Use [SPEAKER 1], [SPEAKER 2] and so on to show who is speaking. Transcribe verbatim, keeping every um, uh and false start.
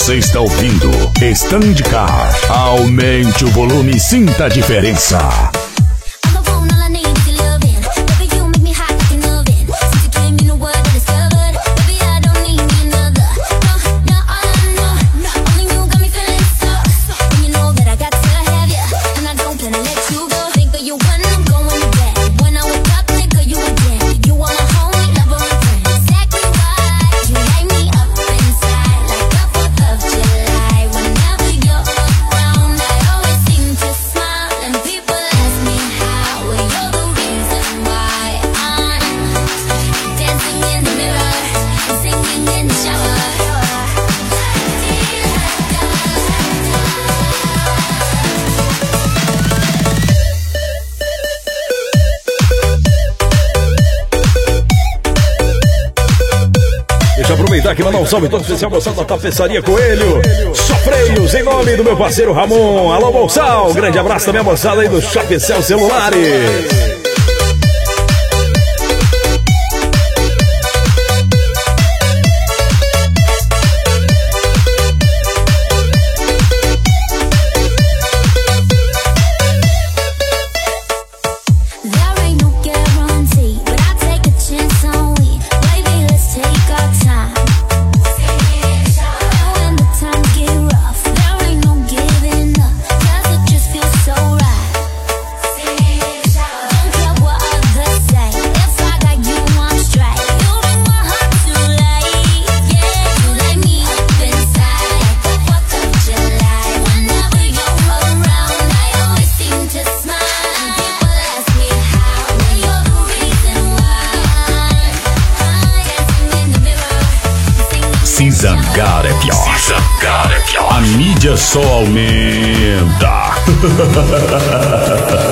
[SPEAKER 1] Você está ouvindo Stand Car. Aumente o volume e sinta a diferença.
[SPEAKER 2] Aproveitar aqui, mandar um salve todo especial, moçada da Tapeçaria Coelho, só freios, em nome do meu parceiro Ramon. Alô, Bolsal, grande abraço também a moçada aí do Chapecel Celulares.
[SPEAKER 1] Zangar é pior. Zangar é pior. A mídia só aumenta.